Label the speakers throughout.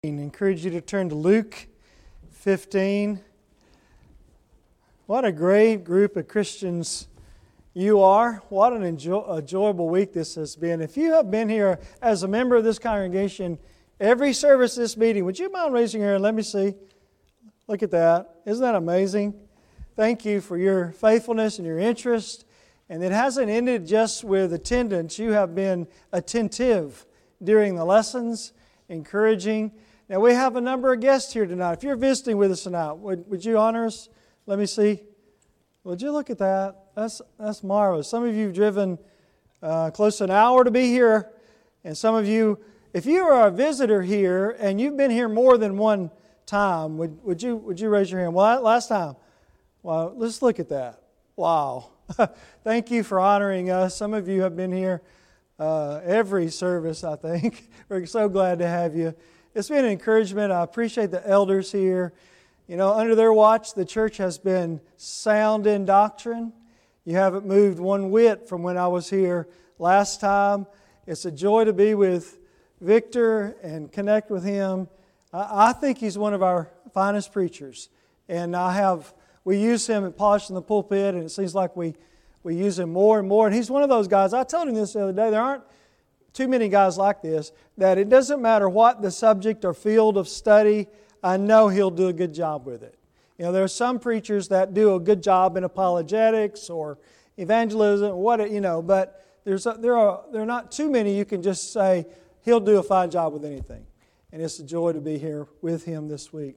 Speaker 1: I encourage you to turn to Luke 15. What a great group of Christians you are. What an enjoyable week this has been. If you have been here as a member of this congregation, every service this meeting, would you mind raising your hand? Let me see. Look at that. Isn't that amazing? Thank you for your faithfulness and your interest. And it hasn't ended just with attendance. You have been attentive during the lessons, encouraging. Now, we have a number of guests here tonight. If you're visiting with us tonight, would you honor us? Let me see. Would you look at that? That's marvelous. Some of you have driven close to an hour to be here. And some of you, if you are a visitor here and you've been here more than one time, would you raise your hand? Well, last time. Well, let's look at that. Wow. Thank you for honoring us. Some of you have been here every service, I think. We're so glad to have you. It's been an encouragement. I appreciate the elders here. You know, under their watch, the church has been sound in doctrine. You haven't moved one whit from when I was here last time. It's a joy to be with Victor and connect with him. I think he's one of our finest preachers. And we use him at Polishing the Pulpit, and it seems like we use him more and more. And he's one of those guys, I told him this the other day, there aren't too many guys like this, that it doesn't matter what the subject or field of study, I know he'll do a good job with it. You know, there are some preachers that do a good job in apologetics or evangelism, but there are not too many you can just say he'll do a fine job with anything. And it's a joy to be here with him this week.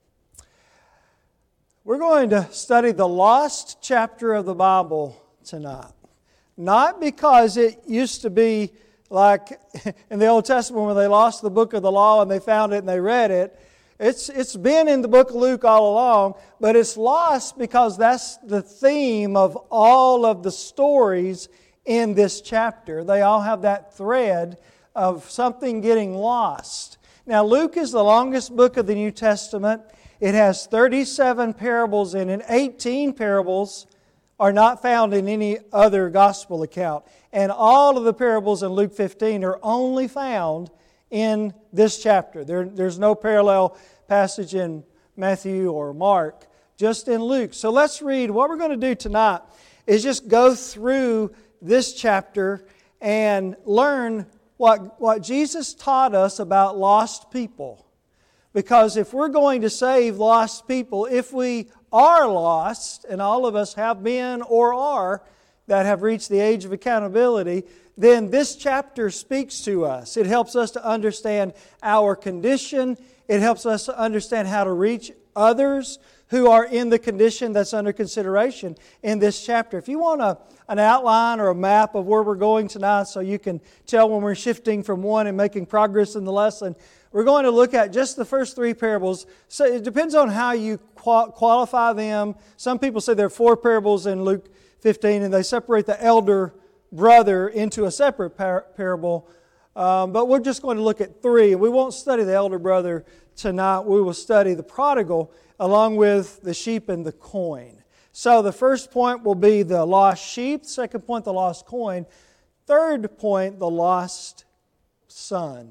Speaker 1: We're going to study the lost chapter of the Bible tonight. Not because it used to be like in the Old Testament when they lost the book of the law and they found it and they read it. It's been in the book of Luke all along, but it's lost because that's the theme of all of the stories in this chapter. They all have that thread of something getting lost. Now, Luke is the longest book of the New Testament. It has 37 parables in it. 18 parables are not found in any other gospel account. And all of the parables in Luke 15 are only found in this chapter. There's no parallel passage in Matthew or Mark, just in Luke. So let's read. What we're going to do tonight is just go through this chapter and learn what Jesus taught us about lost people. Because if we're going to save lost people, if we are lost, and all of us have been or are, that have reached the age of accountability, then this chapter speaks to us. It helps us to understand our condition. It helps us to understand how to reach others who are in the condition that's under consideration in this chapter. If you want an outline or a map of where we're going tonight so you can tell when we're shifting from one and making progress in the lesson, we're going to look at just the first three parables. So it depends on how you qualify them. Some people say there are 4 parables in Luke 15 and they separate the elder brother into a separate parable. But we're just going to look at 3. We won't study the elder brother tonight. We will study the prodigal along with the sheep and the coin. So the first point will be the lost sheep. Second point, the lost coin. Third point, the lost son,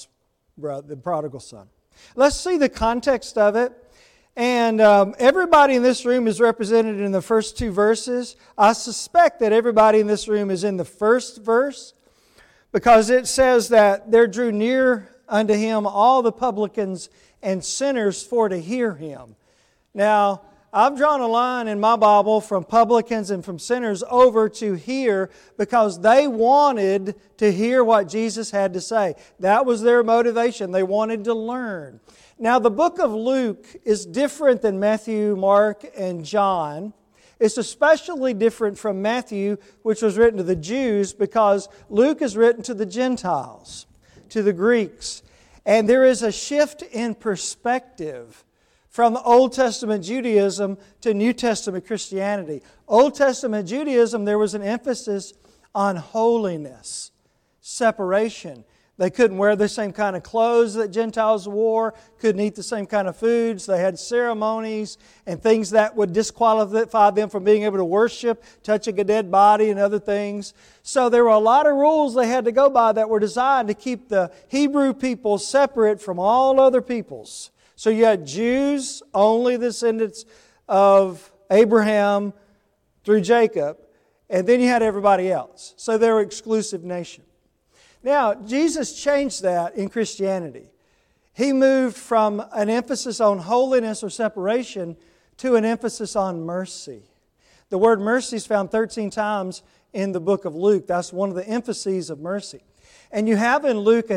Speaker 1: the prodigal son. Let's see the context of it. And everybody in this room is represented in the first 2 verses. I suspect that everybody in this room is in the first verse because it says that there drew near unto him all the publicans and sinners for to hear him. Now, I've drawn a line in my Bible from publicans and from sinners over to here because they wanted to hear what Jesus had to say. That was their motivation. They wanted to learn. Now, the book of Luke is different than Matthew, Mark, and John. It's especially different from Matthew, which was written to the Jews, because Luke is written to the Gentiles, to the Greeks. And there is a shift in perspective from the Old Testament Judaism to New Testament Christianity. Old Testament Judaism, there was an emphasis on holiness, separation. They couldn't wear the same kind of clothes that Gentiles wore, couldn't eat the same kind of foods. They had ceremonies and things that would disqualify them from being able to worship, touching a dead body and other things. So there were a lot of rules they had to go by that were designed to keep the Hebrew people separate from all other peoples. So you had Jews, only descendants of Abraham through Jacob, and then you had everybody else. So they were an exclusive nation. Now, Jesus changed that in Christianity. He moved from an emphasis on holiness or separation to an emphasis on mercy. The word mercy is found 13 times in the book of Luke. That's one of the emphases of mercy. And you have in Luke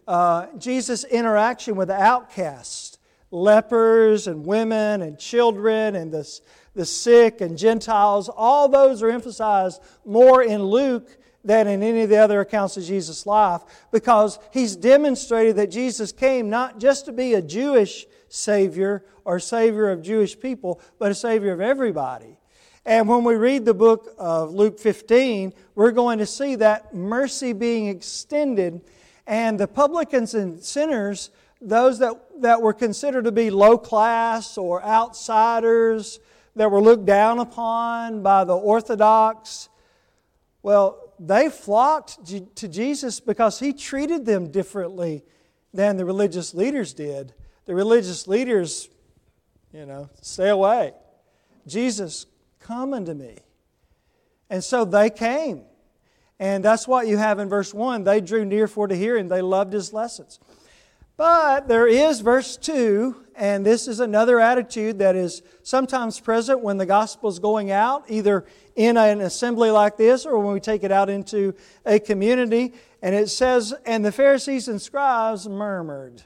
Speaker 1: Jesus' interaction with the outcasts, lepers and women and children and the sick and Gentiles. All those are emphasized more in Luke than in any of the other accounts of Jesus' life, because he's demonstrated that Jesus came not just to be a Jewish Savior or Savior of Jewish people, but a Savior of everybody. And when we read the book of Luke 15, we're going to see that mercy being extended, and the publicans and sinners, those that were considered to be low class or outsiders, that were looked down upon by the Orthodox, well, they flocked to Jesus because He treated them differently than the religious leaders did. The religious leaders, stay away. Jesus, come unto me. And so they came. And that's what you have in verse 1. They drew near for to hear Him. They loved His lessons. But there is verse 2, and this is another attitude that is sometimes present when the gospel is going out, either in an assembly like this or when we take it out into a community. And it says, and the Pharisees and scribes murmured.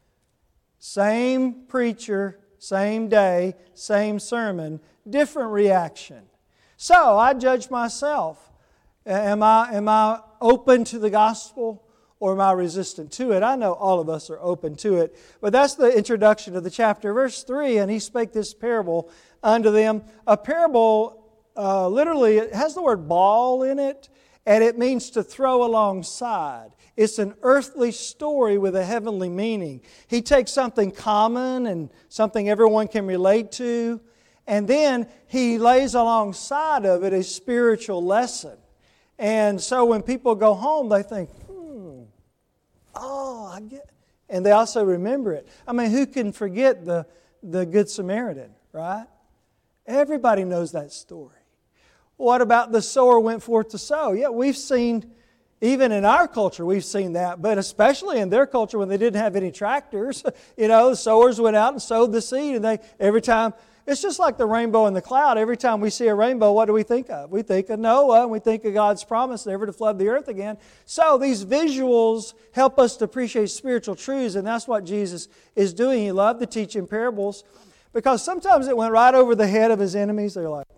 Speaker 1: Same preacher, same day, same sermon, different reaction. So I judge myself. Am I open to the gospel? Or am I resistant to it? I know all of us are open to it. But that's the introduction of the chapter. Verse 3, and He spake this parable unto them. A parable, literally, it has the word ball in it, and it means to throw alongside. It's an earthly story with a heavenly meaning. He takes something common and something everyone can relate to, and then He lays alongside of it a spiritual lesson. And so when people go home, they think, oh, I get. And they also remember it. I mean, who can forget the Good Samaritan, right? Everybody knows that story. What about the sower went forth to sow? Yeah, we've seen, even in our culture, we've seen that. But especially in their culture when they didn't have any tractors, the sowers went out and sowed the seed. And every time, it's just like the rainbow in the cloud. Every time we see a rainbow, what do we think of? We think of Noah, and we think of God's promise never to flood the earth again. So these visuals help us to appreciate spiritual truths, and that's what Jesus is doing. He loved to teach in parables, because sometimes it went right over the head of His enemies. They're like,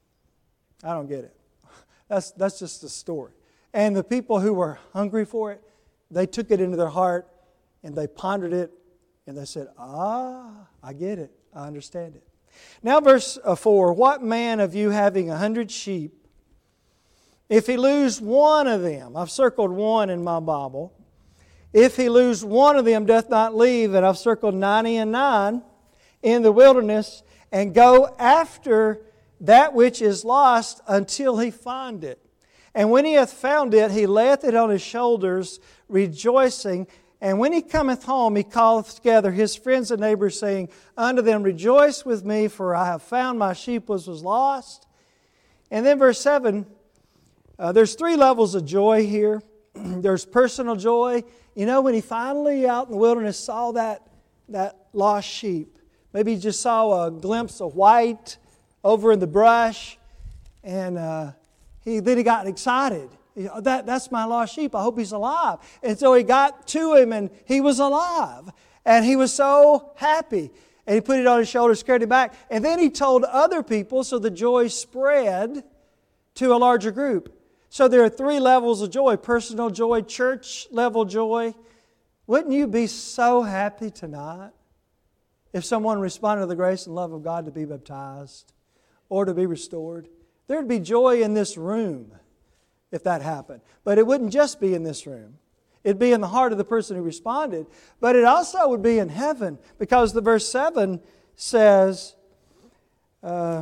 Speaker 1: I don't get it. That's just a story. And the people who were hungry for it, they took it into their heart, and they pondered it, and they said, I get it. I understand it. Now verse 4, what man of you having 100 sheep, if he lose one of them, I've circled one in my Bible, if he lose one of them doth not leave, and I've circled 99 in the wilderness, and go after that which is lost until he find it. And when he hath found it, he layeth it on his shoulders, rejoicing. And when he cometh home, he calleth together his friends and neighbors, saying unto them, rejoice with me, for I have found my sheep which was lost. And then verse 7, there's 3 levels of joy here. There's personal joy. When he finally out in the wilderness saw that lost sheep, maybe he just saw a glimpse of white over in the brush, and then he got excited. That's my lost sheep. I hope he's alive. And so he got to him and he was alive. And he was so happy. And he put it on his shoulders, carried it back. And then he told other people, so the joy spread to a larger group. So there are 3 levels of joy. Personal joy, church level joy. Wouldn't you be so happy tonight if someone responded to the grace and love of God to be baptized or to be restored? There'd be joy in this room if that happened. But it wouldn't just be in this room. It'd be in the heart of the person who responded. But it also would be in heaven, because the verse 7 says, my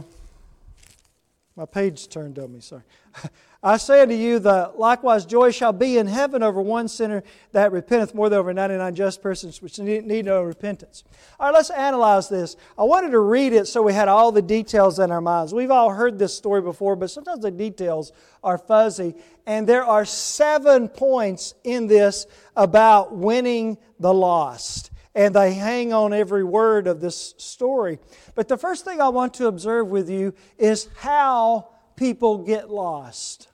Speaker 1: page turned on me, sorry. I say unto you that likewise joy shall be in heaven over one sinner that repenteth more than over 99 just persons which need no repentance. All right, let's analyze this. I wanted to read it so we had all the details in our minds. We've all heard this story before, but sometimes the details are fuzzy. And there are 7 points in this about winning the lost. And they hang on every word of this story. But the first thing I want to observe with you is how people get lost.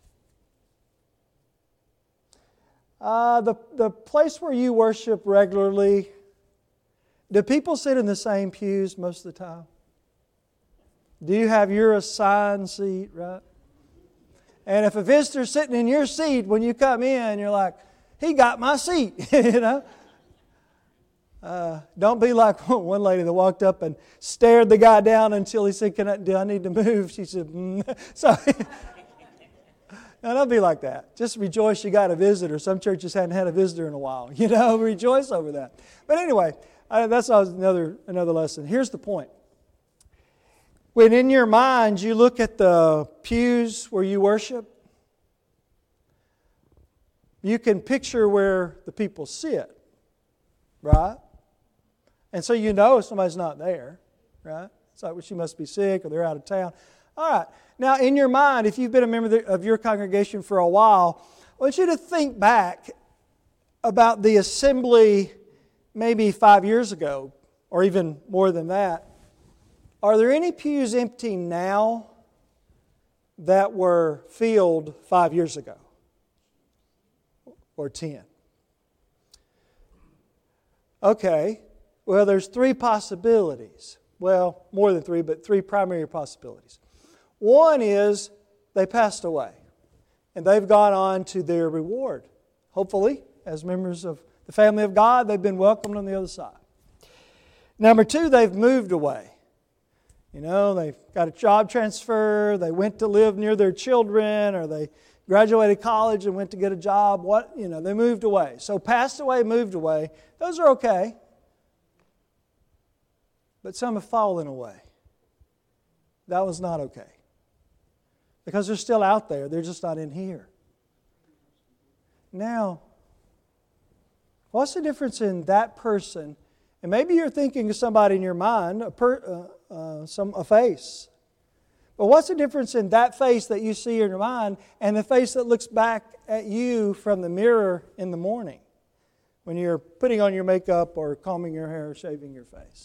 Speaker 1: The place where you worship regularly, do people sit in the same pews most of the time? Do you have your assigned seat, right? And if a visitor's sitting in your seat when you come in, you're like, he got my seat, you know? Don't be like one lady that walked up and stared the guy down until he said, do I need to move? She said, So, no, don't be like that. Just rejoice you got a visitor. Some churches hadn't had a visitor in a while. You know, rejoice over that. But anyway, that's another lesson. Here's the point. When in your mind you look at the pews where you worship, you can picture where the people sit, right? And so you know if somebody's not there, right? It's like, well, she must be sick or they're out of town. All right. Now, in your mind, if you've been a member of your congregation for a while, I want you to think back about the assembly maybe 5 years ago, or even more than that. Are there any pews empty now that were filled 5 years ago? Or 10? Okay. Well, there's 3 possibilities. Well, more than 3, but 3 primary possibilities. One is they passed away, and they've gone on to their reward. Hopefully, as members of the family of God, they've been welcomed on the other side. Number 2, they've moved away. You know, they've got a job transfer, they went to live near their children, or they graduated college and went to get a job. They moved away. So passed away, moved away. Those are okay. But some have fallen away. That was not okay. Because they're still out there. They're just not in here. Now, what's the difference in that person? And maybe you're thinking of somebody in your mind, a face. But what's the difference in that face that you see in your mind and the face that looks back at you from the mirror in the morning when you're putting on your makeup or combing your hair or shaving your face?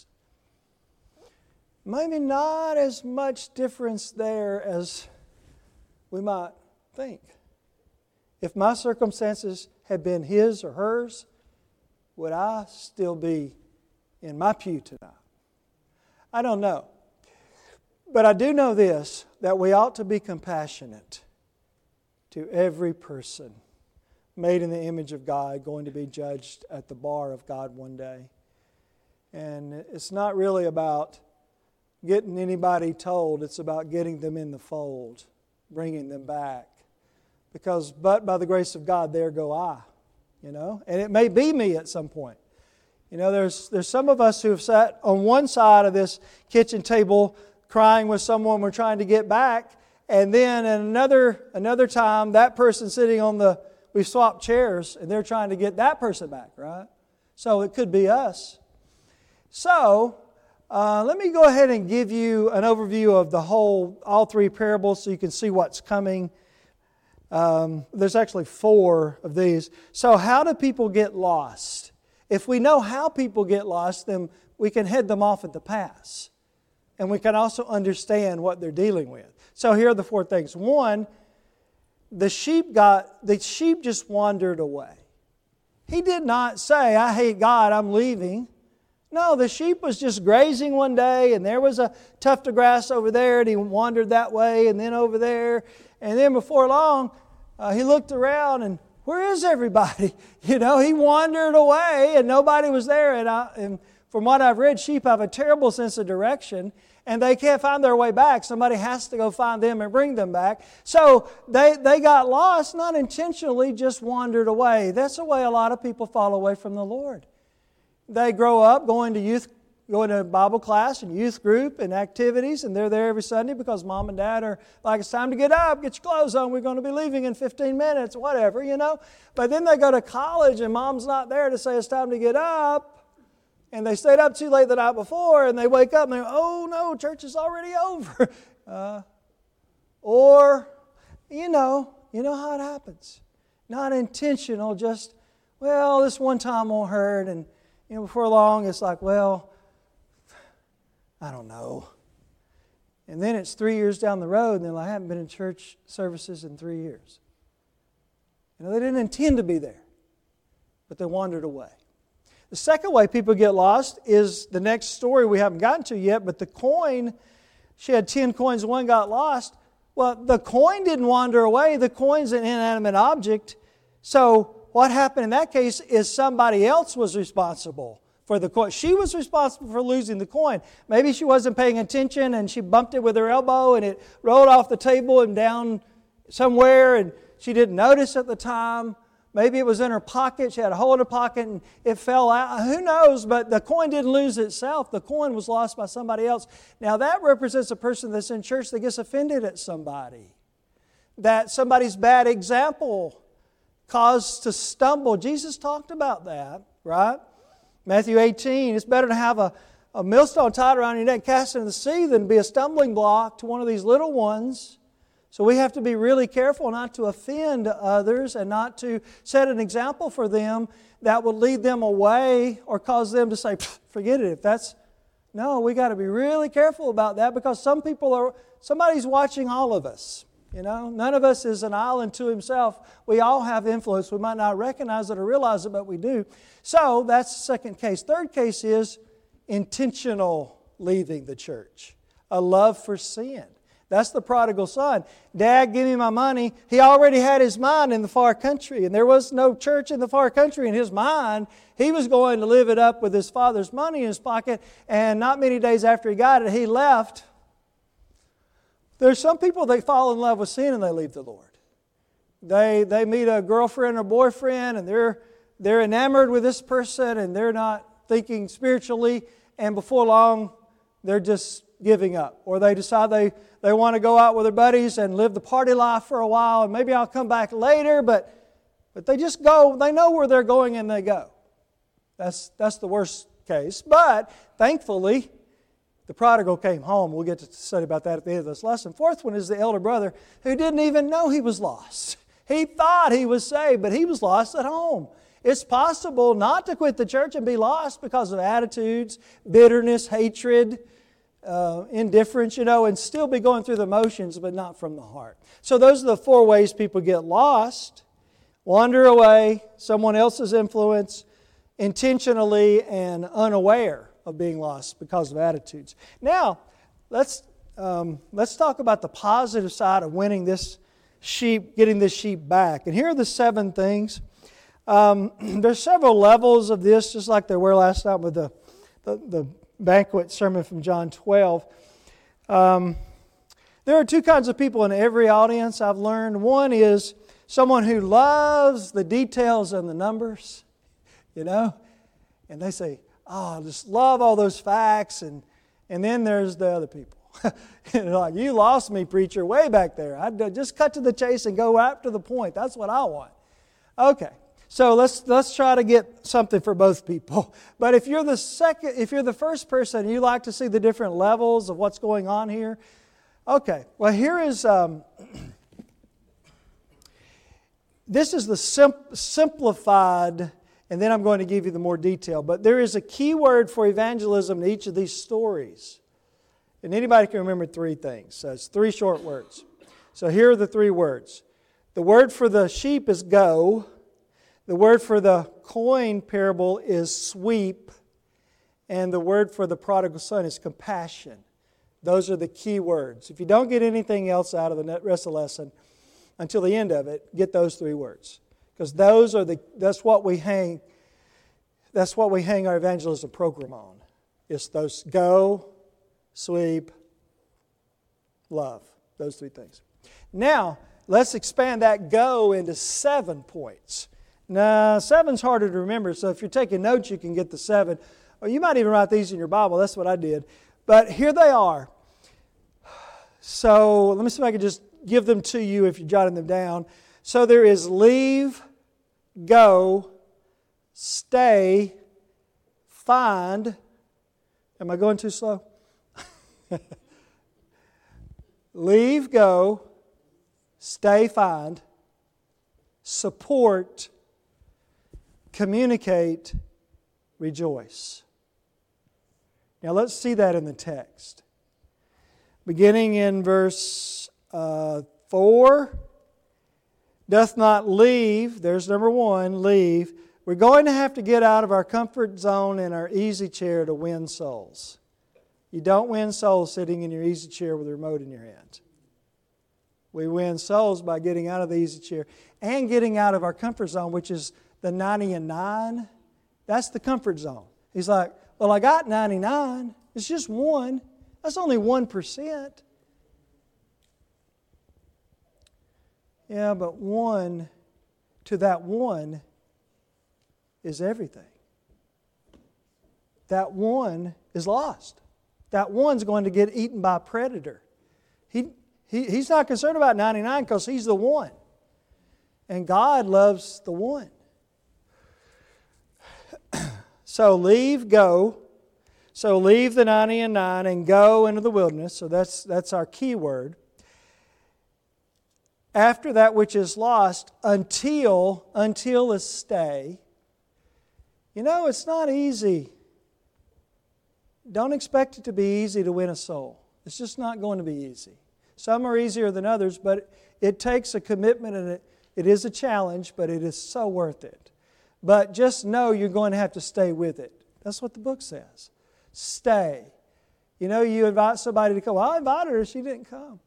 Speaker 1: Maybe not as much difference there as we might think. If my circumstances had been his or hers, would I still be in my pew tonight? I don't know. But I do know this, that we ought to be compassionate to every person made in the image of God, going to be judged at the bar of God one day. And it's not really about getting anybody told, it's about getting them in the fold, bringing them back. Because, but by the grace of God, there go I, you know. And it may be me at some point. You know, there's some of us who have sat on one side of this kitchen table crying with someone we're trying to get back, and then in another time, that person sitting on we've swapped chairs, and they're trying to get that person back, right? So it could be us. So, let me go ahead and give you an overview of all 3 parables so you can see what's coming. There's actually 4 of these. So how do people get lost? If we know how people get lost, then we can head them off at the pass. And we can also understand what they're dealing with. So here are the 4 things. 1, the sheep just wandered away. He did not say, I hate God, I'm leaving. No, the sheep was just grazing one day, and there was a tuft of grass over there, and he wandered that way and then over there. And then before long, he looked around, and where is everybody? You know, he wandered away, and nobody was there. And from what I've read, sheep have a terrible sense of direction, and they can't find their way back. Somebody has to go find them and bring them back. So they got lost, not intentionally, just wandered away. That's the way a lot of people fall away from the Lord. They grow up going to Bible class and youth group and activities, and they're there every Sunday because Mom and Dad are like, it's time to get up, get your clothes on, we're going to be leaving in 15 minutes, whatever, But then they go to college and Mom's not there to say it's time to get up. And they stayed up too late the night before, and they wake up and they go, oh no, church is already over. Or, you know how it happens. Not intentional, just, well, this one time won't hurt. And before long it's like, well, I don't know. And then it's 3 years down the road, and they're like, I haven't been in church services in 3 years. They didn't intend to be there, but they wandered away. The second way people get lost is the next story we haven't gotten to yet, but the coin, she had 10 coins, one got lost. Well, the coin didn't wander away. The coin's an inanimate object. So what happened in that case is somebody else was responsible for the coin. She was responsible for losing the coin. Maybe she wasn't paying attention and she bumped it with her elbow and it rolled off the table and down somewhere and she didn't notice at the time. Maybe it was in her pocket. She had a hole in her pocket and it fell out. Who knows? But the coin didn't lose itself. The coin was lost by somebody else. Now that represents a person that's in church that gets offended at somebody. That somebody's bad example caused to stumble. Jesus talked about that, right? Matthew 18, it's better to have a millstone tied around your neck, cast into the sea, than be a stumbling block to one of these little ones. So we have to be really careful not to offend others and not to set an example for them that will lead them away or cause them to say, forget it. No, we got to be really careful about that because somebody's watching all of us. None of us is an island to himself. We all have influence. We might not recognize it or realize it, but we do. So that's the second case. Third case is intentional leaving the church. A love for sin. That's the prodigal son. Dad, give me my money. He already had his mind in the far country, and there was no church in the far country in his mind. He was going to live it up with his father's money in his pocket, and not many days after he got it, he left. There's some people, they fall in love with sin and they leave the Lord. They meet a girlfriend or boyfriend, and they're enamored with this person, and they're not thinking spiritually, and before long, they're just giving up. Or they decide they want to go out with their buddies and live the party life for a while, and maybe I'll come back later, but they just go, they know where they're going and they go. That's the worst case. But thankfully, the prodigal came home. We'll get to study about that at the end of this lesson. Fourth one is the elder brother who didn't even know he was lost. He thought he was saved, but he was lost at home. It's possible not to quit the church and be lost because of attitudes, bitterness, hatred, indifference, and still be going through the motions, but not from the heart. So those are the four ways people get lost: wander away, someone else's influence, intentionally and unaware of being lost because of attitudes. Now, let's talk about the positive side of winning this sheep, getting this sheep back. And here are the 7 things. There's several levels of this, just like there were last night with the banquet sermon from John 12. There are 2 kinds of people in every audience, I've learned. One is someone who loves the details and the numbers, and they say, I just love all those facts. And then there's the other people. Like, you lost me, preacher, way back there. I'd just cut to the chase and go right to the point. That's what I want. Okay. So let's try to get something for both people. But if you're the first person and you like to see the different levels of what's going on here, okay. Well, here is this is the simplified, and then I'm going to give you the more detail. But there is a key word for evangelism in each of these stories, and anybody can remember 3 things. So it's 3 short words. So here are the 3 words. The word for the sheep is go. The word for the coin parable is sweep, and the word for the prodigal son is compassion. Those are the key words. If you don't get anything else out of the rest of the lesson until the end of it, get those 3 words, because that's what we hang our evangelism program on. It's those go, sweep, love. Those three things. Now, let's expand that go into 7 points. Now, 7's harder to remember, so if you're taking notes, you can get the 7. Or you might even write these in your Bible. That's what I did. But here they are. So, let me see if I can just give them to you if you're jotting them down. So, there is leave, go, stay, find. Am I going too slow? Leave, go, stay, find, support, communicate, rejoice. Now let's see that in the text. Beginning in verse 4, doth not leave, there's number 1, leave. We're going to have to get out of our comfort zone and our easy chair to win souls. You don't win souls sitting in your easy chair with a remote in your hand. We win souls by getting out of the easy chair and getting out of our comfort zone, which is the 90 and 9. That's the comfort zone. He's like, well, I got 99. It's just 1. That's only 1%. Yeah, but 1 to that 1 is everything. That 1 is lost. That 1's going to get eaten by a predator. He's not concerned about 99 because he's the 1. And God loves the 1. So leave, go. So leave the 90 and 9 and go into the wilderness. So that's our key word. After that which is lost, until is stay. You know, it's not easy. Don't expect it to be easy to win a soul. It's just not going to be easy. Some are easier than others, but it takes a commitment and it is a challenge, but it is so worth it. But just know you're going to have to stay with it. That's what the book says. Stay. You know, you invite somebody to come. Well, I invited her, she didn't come.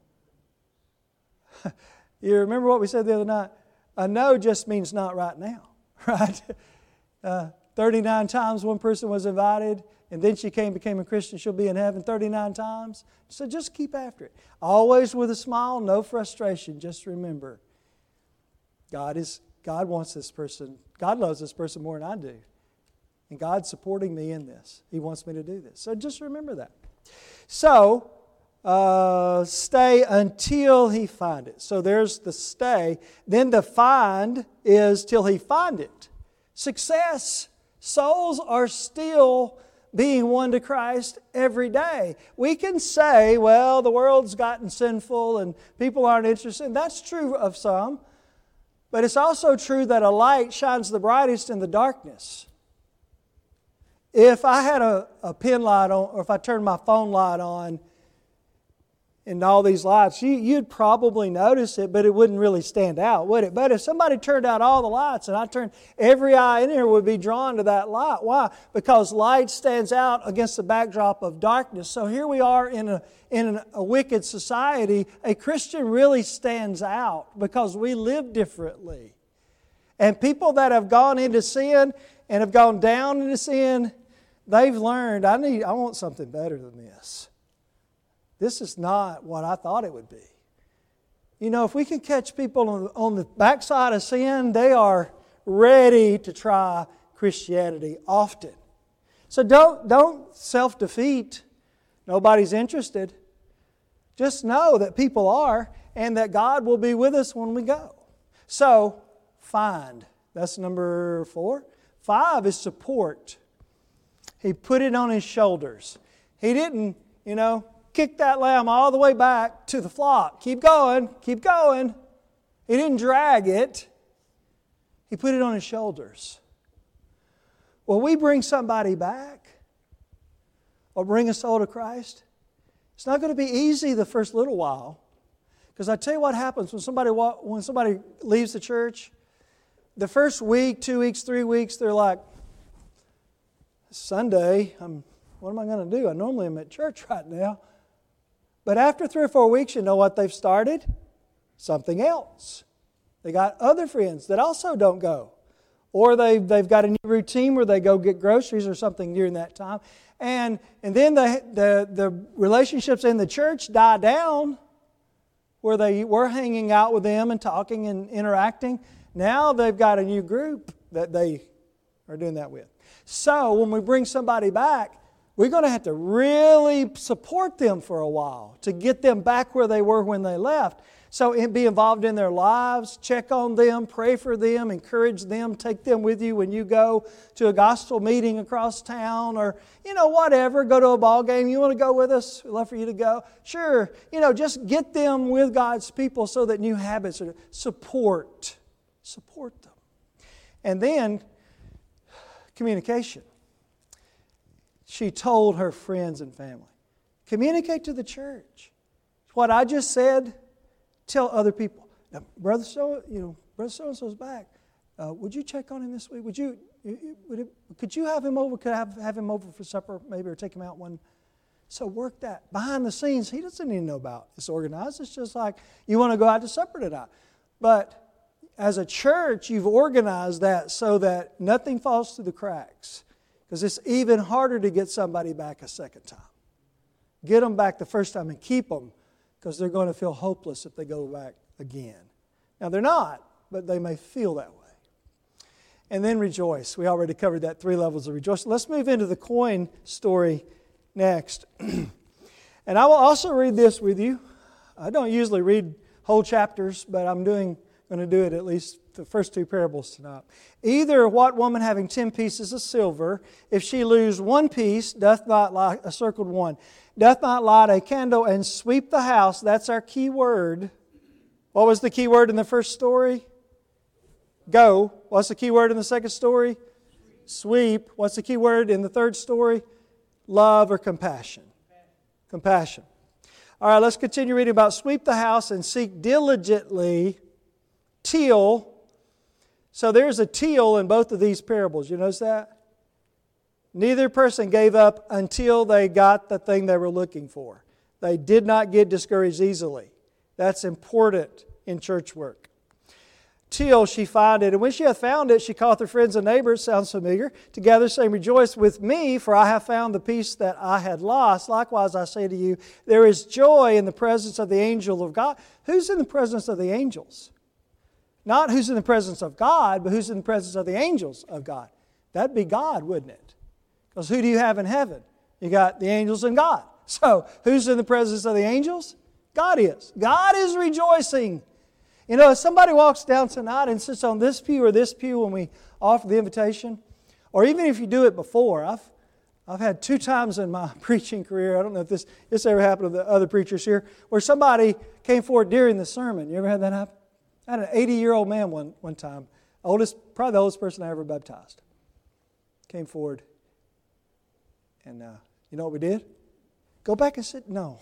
Speaker 1: You remember what we said the other night? A no just means not right now, right? 39 times one person was invited, and then she became a Christian. She'll be in heaven 39 times. So just keep after it. Always with a smile, no frustration. Just remember, God wants this person. God loves this person more than I do. And God's supporting me in this. He wants me to do this. So just remember that. So, stay until he find it. So there's the stay. Then the find is till he find it. Success. Souls are still being won to Christ every day. We can say, well, the world's gotten sinful and people aren't interested. And that's true of some. But it's also true that a light shines the brightest in the darkness. If I had a pen light on, or if I turned my phone light on, and all these lights, you'd probably notice it, but it wouldn't really stand out, would it? But if somebody turned out all the lights and I turned, every eye in here would be drawn to that light. Why? Because light stands out against the backdrop of darkness. So here we are in a wicked society. A Christian really stands out because we live differently. And people that have gone into sin and have gone down into sin, they've learned, I want something better than this. This is not what I thought it would be. You know, if we can catch people on the backside of sin, they are ready to try Christianity often. So don't self-defeat. Nobody's interested. Just know that people are and that God will be with us when we go. So, find. That's number 4. 5 is support. He put it on his shoulders. He didn't, kick that lamb all the way back to the flock. Keep going, keep going. He didn't drag it. He put it on his shoulders. Will we bring somebody back or bring a soul to Christ? It's not going to be easy the first little while. Because I tell you what happens when somebody leaves the church. The first week, 2 weeks, 3 weeks, they're like, Sunday, what am I going to do? I normally am at church right now. But after 3 or 4 weeks, you know what they've started? Something else. They got other friends that also don't go. Or they've got a new routine where they go get groceries or something during that time. And then the relationships in the church die down where they were hanging out with them and talking and interacting. Now they've got a new group that they are doing that with. So when we bring somebody back, we're going to have to really support them for a while to get them back where they were when they left. So be involved in their lives, check on them, pray for them, encourage them, take them with you when you go to a gospel meeting across town or, whatever, go to a ball game. You want to go with us? We'd love for you to go. Sure. Just get them with God's people so that new habits are support them. And then communication. She told her friends and family, communicate to the church. What I just said, tell other people. Now, brother so-and-so's back. Would you check on him this week? Could you have him over? Could I have him over for supper maybe, or take him out one? So work that. Behind the scenes, he doesn't even know about it's organized. It's just like, you want to go out to supper tonight. But as a church, you've organized that so that nothing falls through the cracks. Because it's even harder to get somebody back a second time. Get them back the first time and keep them, because they're going to feel hopeless if they go back again. Now, they're not, but they may feel that way. And then rejoice. We already covered that 3 levels of rejoicing. Let's move into the coin story next. And I will also read this with you. I don't usually read whole chapters, but I'm going to do it at least the first 2 parables tonight. Either what woman having 10 pieces of silver, if she lose 1 piece, doth not light a circled one, doth not light a candle and sweep the house. That's our key word. What was the key word in the first story? Go. What's the key word in the second story? Sweep. What's the key word in the third story? Love or compassion. Compassion. All right, let's continue reading about sweep the house and seek diligently till. So there's a till in both of these parables. You notice that? Neither person gave up until they got the thing they were looking for. They did not get discouraged easily. That's important in church work. Till she find it. And when she hath found it, she calleth her friends and neighbors, sounds familiar, together saying, rejoice with me, for I have found the piece that I had lost. Likewise, I say to you, there is joy in the presence of the angel of God. Who's in the presence of the angels? Not who's in the presence of God, but who's in the presence of the angels of God. That'd be God, wouldn't it? Because who do you have in heaven? You got the angels and God. So, who's in the presence of the angels? God is. God is rejoicing. If somebody walks down tonight and sits on this pew or this pew when we offer the invitation, or even if you do it before, I've had 2 times in my preaching career, I don't know if this ever happened to the other preachers here, where somebody came forward during the sermon. You ever had that happen? I had an 80-year-old man one time, probably the oldest person I ever baptized, came forward. And you know what we did? Go back and sit? No.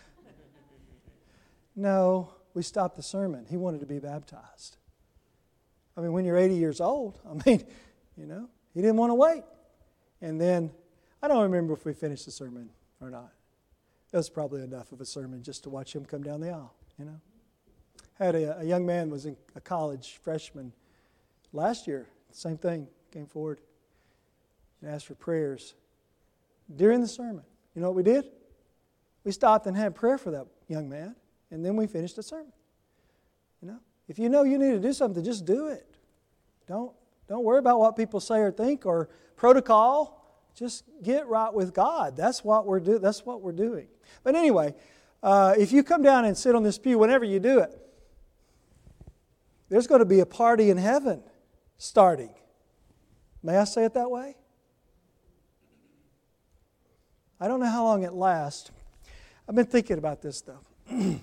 Speaker 1: No, we stopped the sermon. He wanted to be baptized. I mean, when you're 80 years old, he didn't want to wait. And then, I don't remember if we finished the sermon or not. It was probably enough of a sermon just to watch him come down the aisle, Had a young man was in a college freshman last year. Same thing, came forward and asked for prayers during the sermon. You know what we did? We stopped and had prayer for that young man, and then we finished the sermon. If you know you need to do something, just do it. Don't worry about what people say or think or protocol. Just get right with God. That's what we're doing. But anyway, if you come down and sit on this pew, whenever you do it, there's going to be a party in heaven starting. May I say it that way? I don't know how long it lasts. I've been thinking about this, though.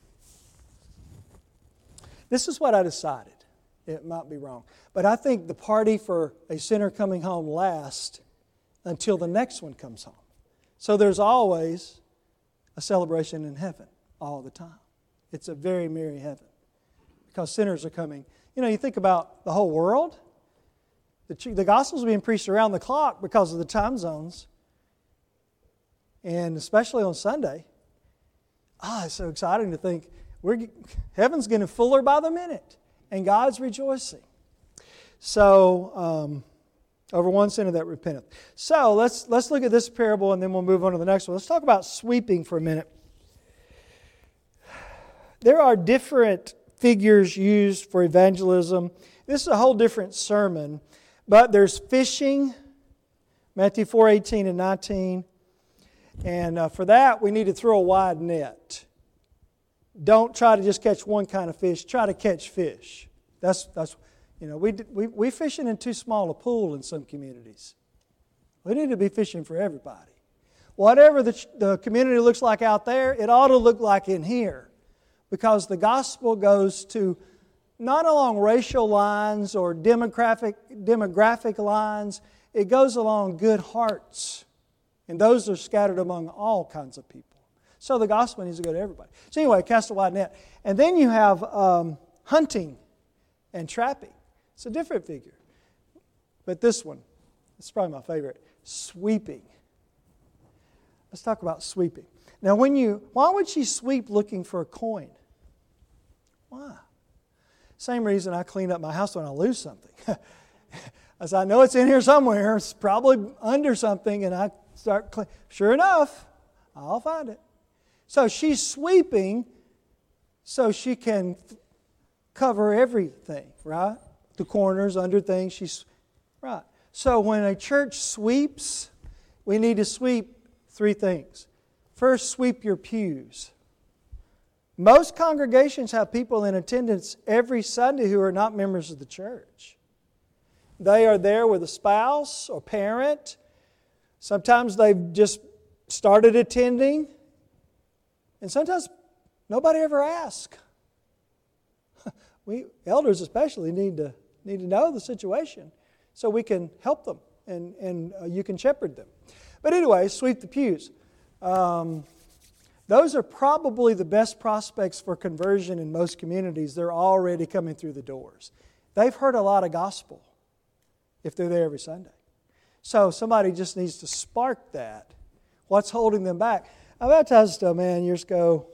Speaker 1: This is what I decided. It might be wrong. But I think the party for a sinner coming home lasts until the next one comes home. So there's always a celebration in heaven all the time. It's a very merry heaven because sinners are coming. You think about the whole world. The gospel's being preached around the clock because of the time zones. And especially on Sunday. It's so exciting to think heaven's getting fuller by the minute. And God's rejoicing. So, Over one sinner that repenteth. So let's look at this parable and then we'll move on to the next one. Let's talk about sweeping for a minute. There are different figures used for evangelism. This is a whole different sermon. But there's fishing, Matthew 4:18 and 19. And for that, we need to throw a wide net. Don't try to just catch one kind of fish. Try to catch fish. That's we fishing in too small a pool in some communities. We need to be fishing for everybody. Whatever the community looks like out there, it ought to look like in here. Because the gospel goes to not along racial lines or demographic lines. It goes along good hearts. And those are scattered among all kinds of people. So the gospel needs to go to everybody. So anyway, cast a wide net. And then you have hunting and trapping. It's a different figure. But this one, it's probably my favorite, sweeping. Let's talk about sweeping. Now why would she sweep looking for a coin? Why? Same reason I clean up my house when I lose something. As I know it's in here somewhere, it's probably under something, and I start cleaning. Sure enough, I'll find it. So she's sweeping so she can cover everything, right? The corners, under things. Right. So when a church sweeps, we need to sweep three things. First, sweep your pews. Most congregations have people in attendance every Sunday who are not members of the church. They are there with a spouse or parent. Sometimes they've just started attending. And sometimes nobody ever asks. We elders especially need to know the situation so we can help them and you can shepherd them. But anyway, sweep the pews. Those are probably the best prospects for conversion in most communities. They're already coming through the doors. They've heard a lot of gospel if they're there every Sunday. So somebody just needs to spark that. What's holding them back? I baptized a man years ago.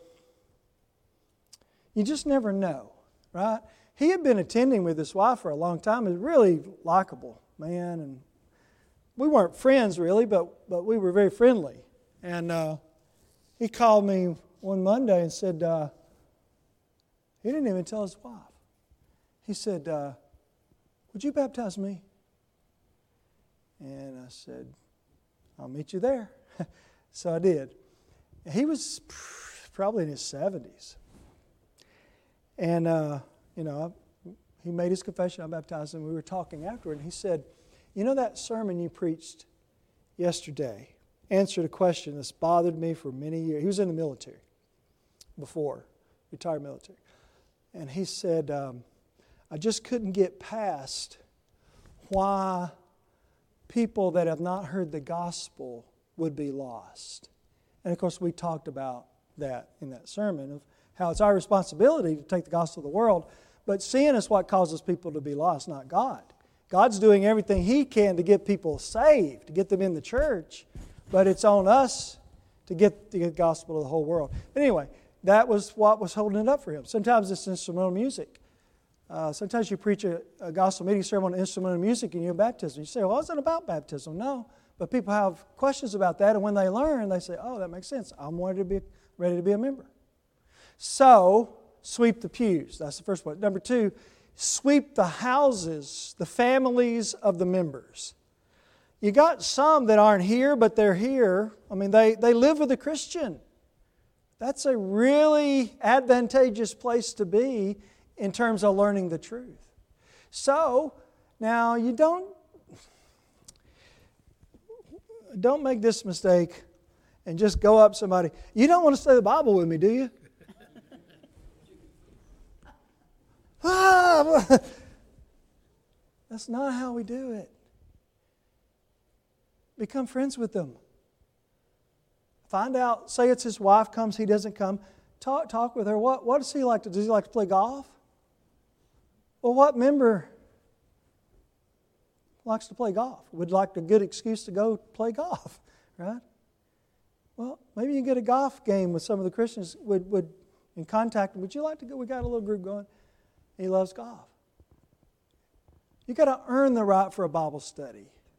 Speaker 1: You just never know, right? He had been attending with his wife for a long time. He was really likable man, and we weren't friends really, but we were very friendly. And he called me one Monday and said, he didn't even tell his wife. He said, would you baptize me? And I said, I'll meet you there. So I did. He was probably in his 70s. And, he made his confession, I baptized him. We were talking afterward, and he said, you know that sermon you preached yesterday answered a question that's bothered me for many years. He was in the military before, retired military. And he said, I just couldn't get past why people that have not heard the gospel would be lost. And of course, we talked about that in that sermon of how it's our responsibility to take the gospel to the world, but sin is what causes people to be lost, not God. God's doing everything He can to get people saved, to get them in the church, but it's on us to get the gospel to the whole world. But anyway, that was what was holding it up for him. Sometimes it's instrumental music. Sometimes you preach a gospel meeting sermon on instrumental music in your baptism. You say, well, it's not about baptism. No, but people have questions about that, and when they learn, they say, oh, that makes sense. I'm ready to be a member. So, sweep the pews. That's the first one. Number two, sweep the houses, the families of the members. You got some that aren't here, but they're here. I mean, they live with a Christian. That's a really advantageous place to be in terms of learning the truth. So, now you don't make this mistake and just go up to somebody. You don't want to study the Bible with me, do you? That's not how we do it. Become friends with them. Find out, say it's his wife comes, he doesn't come. Talk with her. What does he like to do? Does he like to play golf? Well, what member likes to play golf? Would like a good excuse to go play golf, right? Well, maybe you can get a golf game with some of the Christians would in contact. Would you like to go? We got a little group going. He loves golf. You got to earn the right for a Bible study.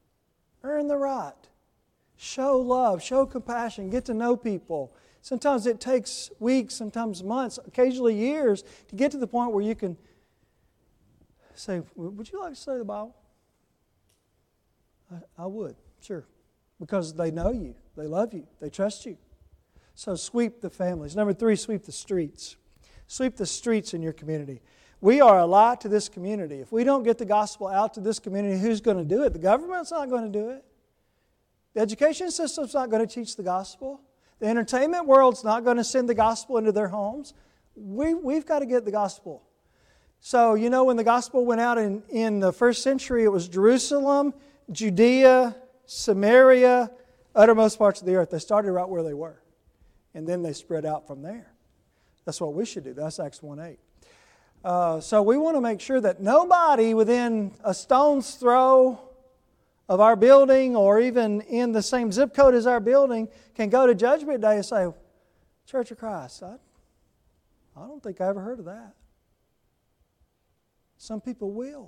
Speaker 1: Earn the right. Show love. Show compassion. Get to know people. Sometimes it takes weeks, sometimes months, occasionally years to get to the point where you can say, would you like to study the Bible? I would, sure. Because they know you. They love you. They trust you. So sweep the families. Number 3, sweep the streets. Sweep the streets in your community. We are a light to this community. If we don't get the gospel out to this community, who's going to do it? The government's not going to do it. The education system's not going to teach the gospel. The entertainment world's not going to send the gospel into their homes. We've got to get the gospel. So, you know, when the gospel went out in the first century, it was Jerusalem, Judea, Samaria, uttermost parts of the earth. They started right where they were. And then they spread out from there. That's what we should do. That's Acts 1:8. So we want to make sure that nobody within a stone's throw of our building or even in the same zip code as our building can go to Judgment Day and say, Church of Christ, I don't think I ever heard of that. Some people will.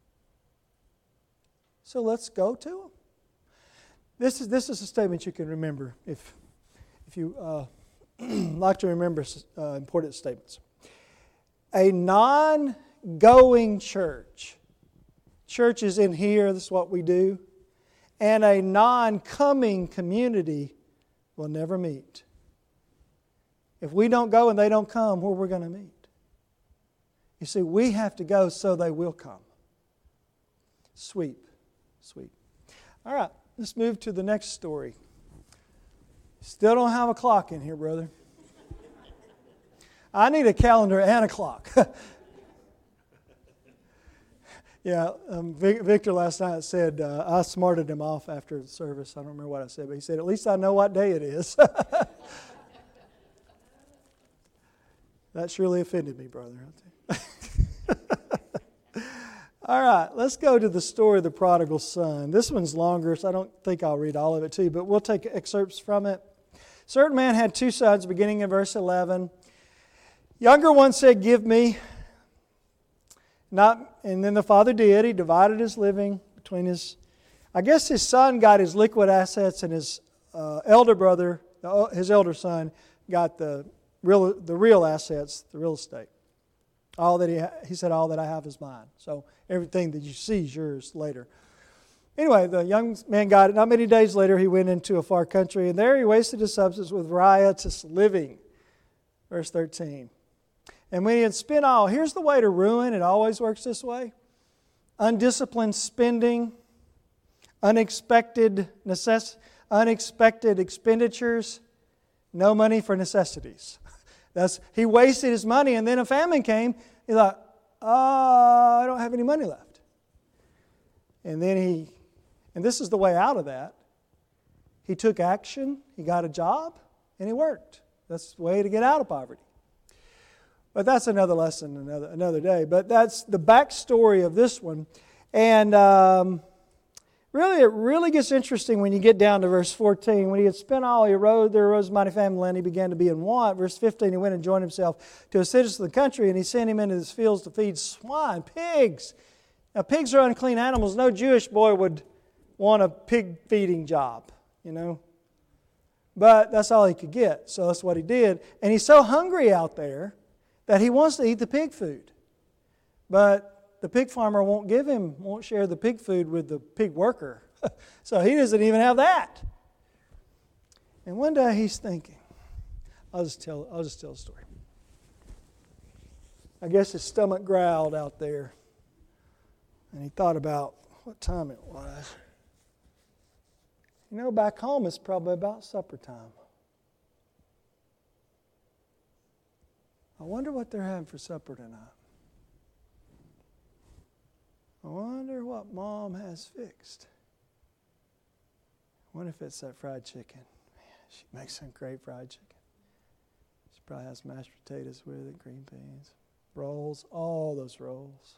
Speaker 1: So let's go to them. This is a statement you can remember if you like to remember important statements. A non-going church is in here, this is what we do, and a non-coming community will never meet. If we don't go and they don't come, where we're going to meet? You see, we have to go so they will come. Sweep. All right, let's move to the next story. Still don't have a clock in here, brother. I need a calendar and a clock. Yeah, Victor last night said, I smarted him off after the service. I don't remember what I said, but he said, at least I know what day it is. That surely offended me, brother. All right, let's go to the story of the prodigal son. This one's longer, so I don't think I'll read all of it to you, but we'll take excerpts from it. Certain man had 2 sons, beginning in verse 11. Younger one said, give me. And then the father did. He divided his living between his... I guess his son got his liquid assets and his elder brother, his elder son, got the real assets, the real estate. All that he said, all that I have is mine. So everything that you see is yours later. Anyway, the young man got it. Not many days later, he went into a far country, and there he wasted his substance with riotous living. Verse 13. And when he had spent all, here's the way to ruin. It always works this way. Undisciplined spending, unexpected expenditures, no money for necessities. He wasted his money, and then a famine came. He thought, I don't have any money left. And this is the way out of that. He took action, he got a job, and he worked. That's the way to get out of poverty. But that's another lesson another day. But that's the backstory of this one. And it really gets interesting when you get down to verse 14. When he had spent all, there arose a mighty famine, and he began to be in want. Verse 15, he went and joined himself to a citizen of the country, and he sent him into his fields to feed swine, pigs. Now, pigs are unclean animals. No Jewish boy would want a pig feeding job, you know. But that's all he could get, so that's what he did. And he's so hungry out there that he wants to eat the pig food. But the pig farmer won't share the pig food with the pig worker. So he doesn't even have that. And one day he's thinking, I'll just tell a story. I guess his stomach growled out there. And he thought about what time it was. You know, back home it's probably about supper time. I wonder what they're having for supper tonight. I wonder what Mom has fixed. I wonder if it's that fried chicken. Man, she makes some great fried chicken. She probably has mashed potatoes with it, green beans, rolls, all those rolls.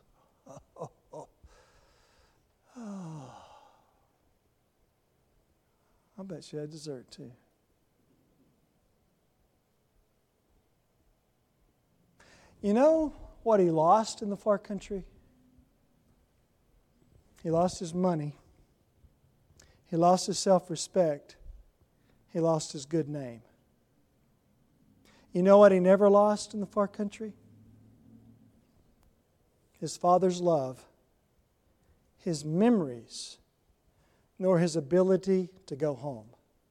Speaker 1: I bet she had dessert too. You know what he lost in the far country? He lost his money, He lost his self-respect. He lost his good name. You know what he never lost in the far country? His father's love, his memories, nor his ability to go home.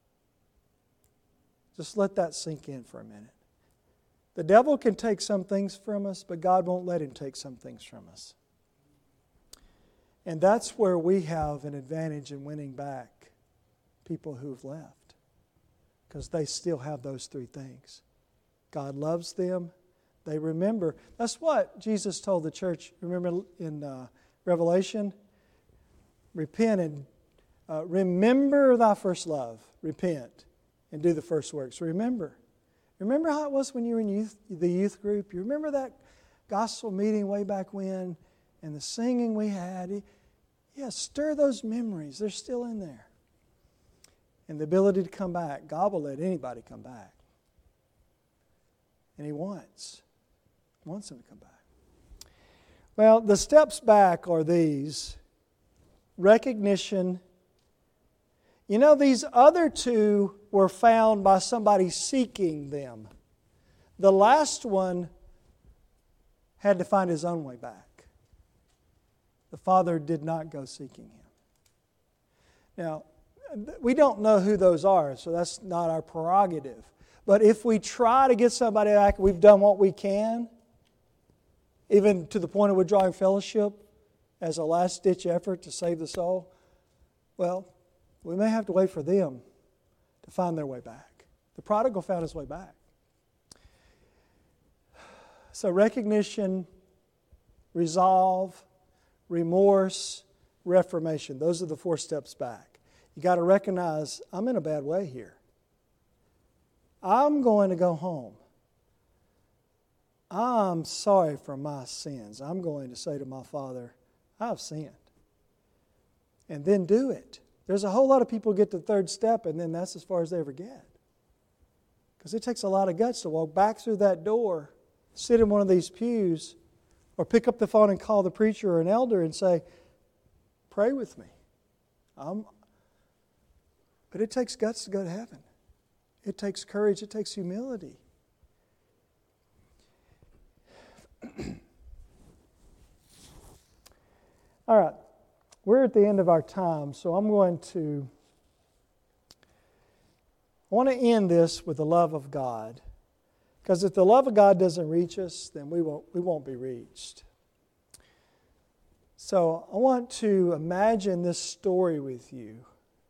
Speaker 1: Just let that sink in for a minute. The devil can take some things from us, but God won't let him take some things from us. And that's where we have an advantage in winning back people who've left, because they still have those three things. God loves them. They remember. That's what Jesus told the church. Remember in Revelation? Repent and remember thy first love. Repent and do the first works. Remember. Remember how it was when you were in the youth group? You remember that gospel meeting way back when and the singing we had? Yeah, stir those memories. They're still in there. And the ability to come back. God will let anybody come back. And He wants them to come back. Well, the steps back are these. Recognition. You know, these other two were found by somebody seeking them. The last one had to find his own way back. The father did not go seeking him. Now, we don't know who those are, so that's not our prerogative. But if we try to get somebody back, we've done what we can, even to the point of withdrawing fellowship as a last-ditch effort to save the soul, well, we may have to wait for them to find their way back. The prodigal found his way back. So recognition, resolve, remorse, reformation. Those are the 4 steps back. You got to recognize, I'm in a bad way here. I'm going to go home. I'm sorry for my sins. I'm going to say to my Father, I've sinned. And then do it. There's a whole lot of people who get to the 3rd step and then that's as far as they ever get. Because it takes a lot of guts to walk back through that door, sit in one of these pews, or pick up the phone and call the preacher or an elder and say, pray with me. But it takes guts to go to heaven. It takes courage. It takes humility. All right. We're at the end of our time, so I want to end this with the love of God. Because if the love of God doesn't reach us, then we won't be reached. So I want to imagine this story with you.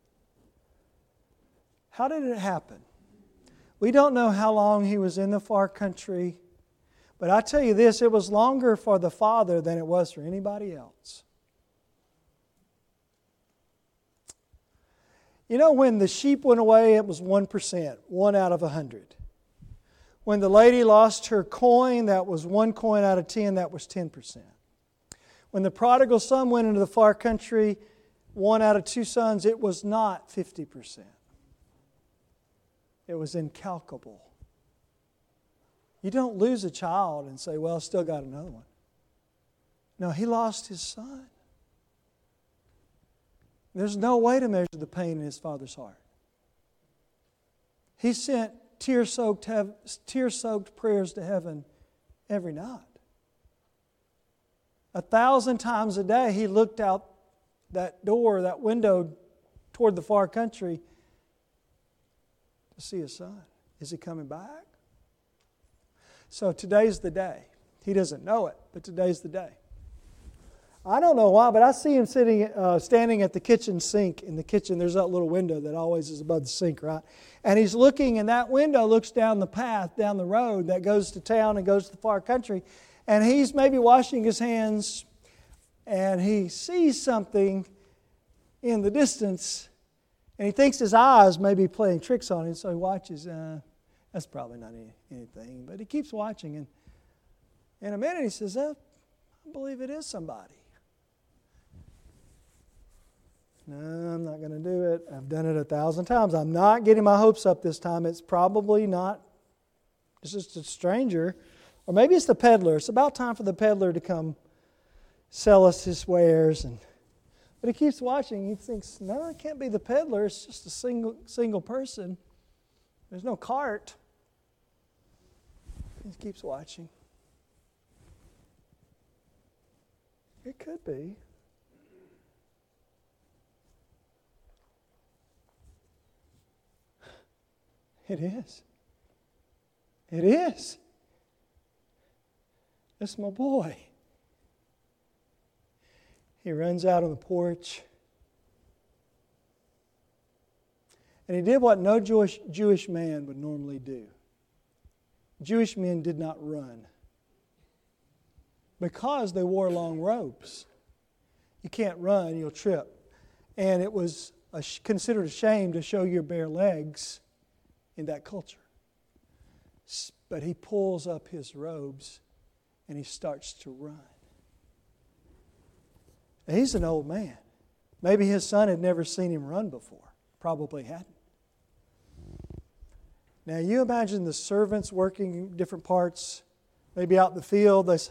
Speaker 1: How did it happen? We don't know how long he was in the far country, but I tell you this, it was longer for the father than it was for anybody else. You know, when the sheep went away, it was 1%, 1 out of 100. When the lady lost her coin, that was 1 coin out of 10, that was 10%. When the prodigal son went into the far country, 1 out of 2 sons, it was not 50%. It was incalculable. You don't lose a child and say, well, still got another one. No, he lost his son. There's no way to measure the pain in his father's heart. He sent tear-soaked prayers to heaven every night. 1,000 times a day he looked out that door, that window toward the far country to see his son. Is he coming back? So today's the day. He doesn't know it, but today's the day. I don't know why, but I see him standing at the kitchen sink. In the kitchen, there's that little window that always is above the sink, right? And he's looking, and that window looks down the path, down the road that goes to town and goes to the far country. And he's maybe washing his hands, and he sees something in the distance, and he thinks his eyes may be playing tricks on him, so he watches. That's probably not anything, but he keeps watching, and in a minute he says, I believe it is somebody. No, I'm not going to do it. I've done it 1,000 times. I'm not getting my hopes up this time. It's probably not. It's just a stranger. Or maybe it's the peddler. It's about time for the peddler to come sell us his wares. But he keeps watching. He thinks, no, it can't be the peddler. It's just a single person. There's no cart. He keeps watching. It could be. It is. It is. It's my boy. He runs out on the porch. And he did what no Jewish man would normally do. Jewish men did not run because they wore long robes. You can't run, you'll trip. And it was considered a shame to show your bare legs in that culture. But he pulls up his robes and he starts to run. Now, he's an old man. Maybe his son had never seen him run before. Probably hadn't. Now you imagine the servants working different parts, maybe out in the field. They say,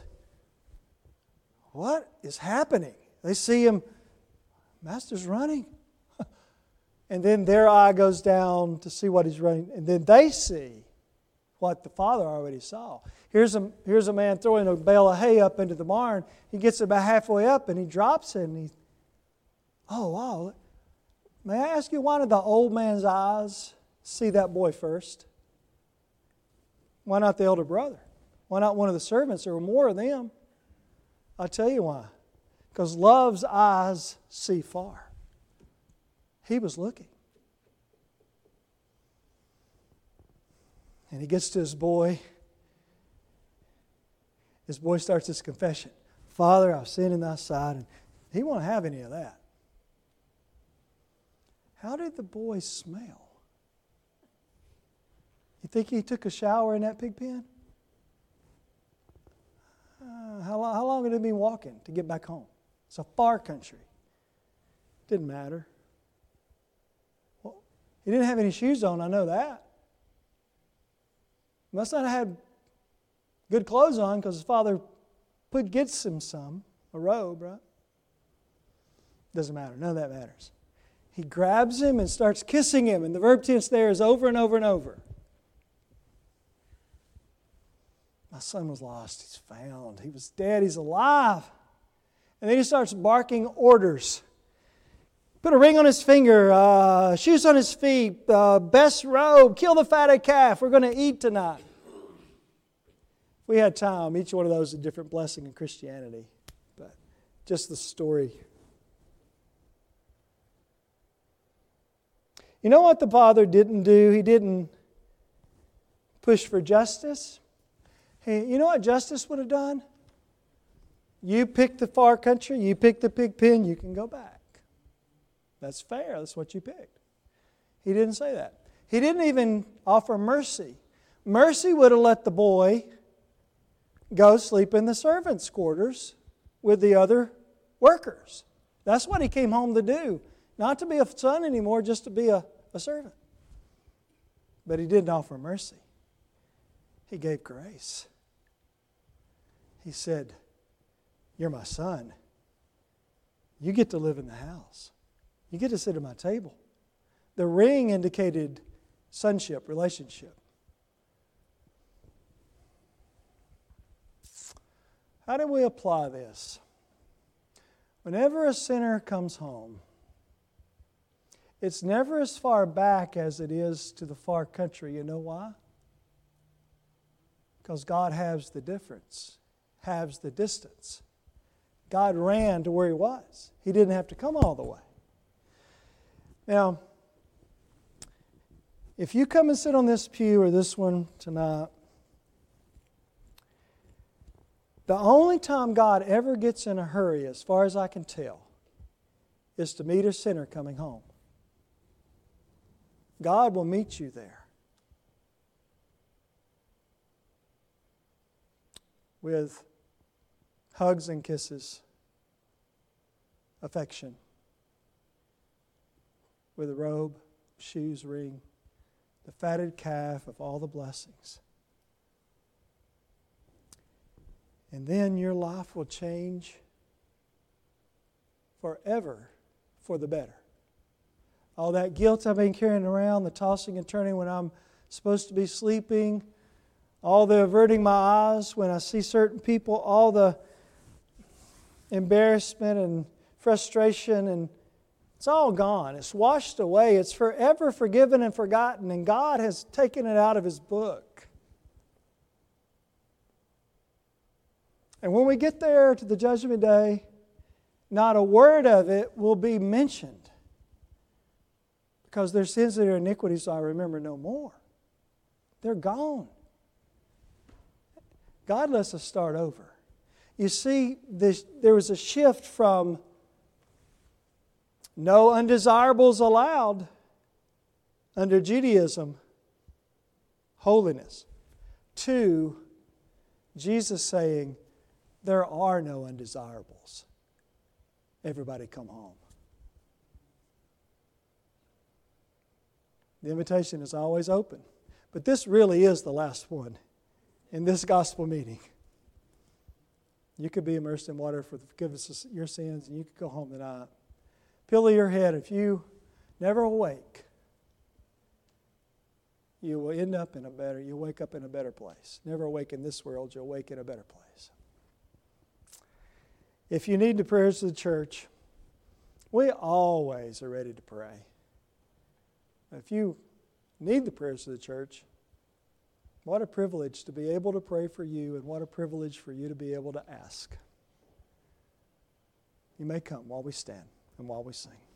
Speaker 1: what is happening? They see him, Master's running. And then their eye goes down to see what he's running. And then they see what the father already saw. Here's a man throwing a bale of hay up into the barn. He gets about halfway up and he drops it. And oh, wow. May I ask you, why did the old man's eyes see that boy first? Why not the elder brother? Why not one of the servants? There were more of them. I'll tell you why. Because love's eyes see far. He was looking. And he gets to his boy. His boy starts his confession. Father, I've sinned in thy sight. And he won't have any of that. How did the boy smell? You think he took a shower in that pig pen? How long had he been walking to get back home? It's a far country. Didn't matter. Well, he didn't have any shoes on, I know that. Must not have had good clothes on because his father gets him a robe, right? Doesn't matter. None of that matters. He grabs him and starts kissing him, and the verb tense there is over and over and over. My son was lost. He's found. He was dead. He's alive. And then he starts barking orders. Put a ring on his finger, shoes on his feet, best robe, kill the fatted calf. We're going to eat tonight. If we had time, each one of those is a different blessing in Christianity. But just the story. You know what the father didn't do? He didn't push for justice. Hey, you know what justice would have done? You picked the far country, you picked the pig pen, you can go back. That's fair, that's what you picked. He didn't say that. He didn't even offer mercy. Mercy would have let the boy go sleep in the servants' quarters with the other workers. That's what he came home to do. Not to be a son anymore, just to be a servant. But he didn't offer mercy. He gave grace. He said, you're my son. You get to live in the house. You get to sit at my table. The ring indicated sonship, relationship. How do we apply this? Whenever a sinner comes home, it's never as far back as it is to the far country. You know why? Because God halves the difference, halves the distance. God ran to where He was. He didn't have to come all the way. Now, if you come and sit on this pew or this one tonight, the only time God ever gets in a hurry, as far as I can tell, is to meet a sinner coming home. God will meet you there. With hugs and kisses, affection, with a robe, shoes, ring, the fatted calf of all the blessings. And then your life will change forever for the better. All that guilt I've been carrying around, the tossing and turning when I'm supposed to be sleeping, all the averting my eyes when I see certain people, all the embarrassment and frustration, and it's all gone. It's washed away. It's forever forgiven and forgotten, and God has taken it out of His book. And when we get there to the judgment day, not a word of it will be mentioned, because their sins and their iniquities I remember no more. They're gone. God lets us start over. You see, there was a shift from no undesirables allowed under Judaism, holiness, to Jesus saying, there are no undesirables. Everybody come home. The invitation is always open. But this really is the last one in this gospel meeting. You could be immersed in water for the forgiveness of your sins, and you could go home tonight. Pillow your head. If you never awake, you will you'll wake up in a better place. Never awake in this world, you'll wake in a better place. If you need the prayers of the church, we always are ready to pray. If you need the prayers of the church, what a privilege to be able to pray for you, and what a privilege for you to be able to ask. You may come while we stand and while we sing.